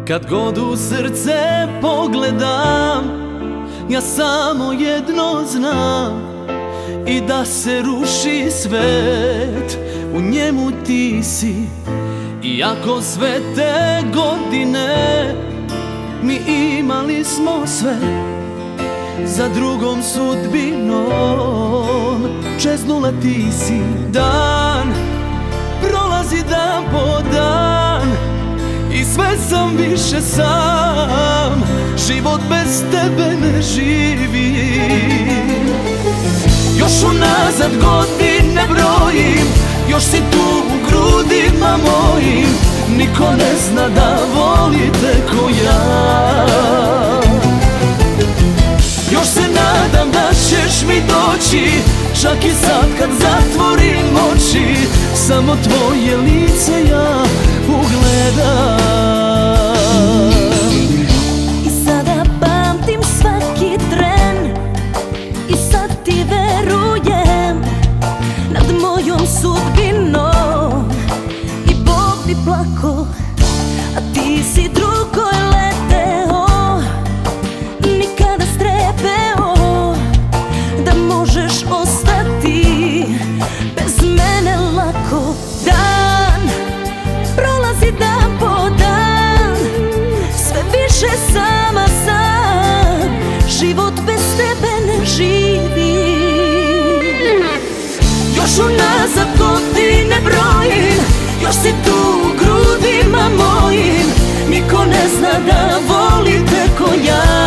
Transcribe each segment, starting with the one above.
Kad god u srce pogledam, ja samo jedno znam, i da se ruši svet, u njemu ti si. Iako sve te godine mi imali smo sve, za drugom sudbinom čeznula ti si. Dan prolazi dan po dan i sve sam više sam, život bez tebe ne živi. Još unazad godine brojim, još si tu u grudima mojim, niko ne zna da voli te ko ja. Još se nadam da ćeš mi doći, čak i sad kad zatvorim oči, samo tvoje lice ja ugledam. I sada pamtim svaki tren, i sad ti verujem nad mojom sudbinom. I Bog bi plako, a ti si drugoj leteo, nikada strepeo da možeš ostati bez mene lako. Dan prolazi dan po dan, sve više sama sam, život bez tebe ne živi. Još unazad godine brojim, još si tu u grudima mojim, niko ne zna da voli te ko ja.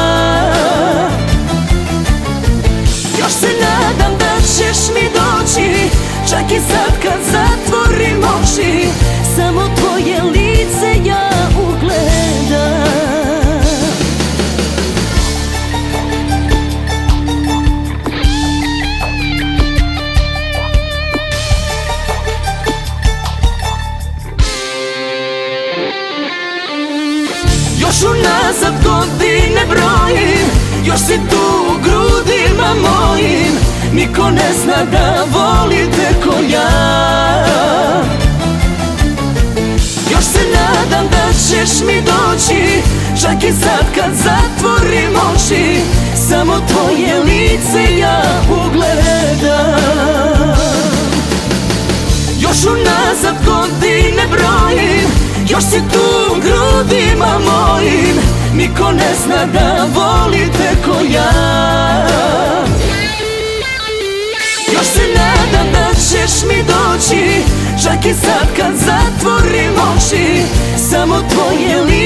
Još se nadam da ćeš mi doći, čak i sad kad zatvorim oči, samo tvoje lice ja ugledam. Još unazad godine brojim, još si tu u grudima mojim, niko ne zna da voli te ko ja. Još se nadam da ćeš mi doći, čak i sad kad zatvorim oči, samo tvoje lice ja ugledam. Još unazad godine brojim, još si tu u grudima mojim, niko ne zna da voli te ko ja. Još se nadam da ćeš mi doći, čak i sad kad zatvorim oči, samo tvoje lice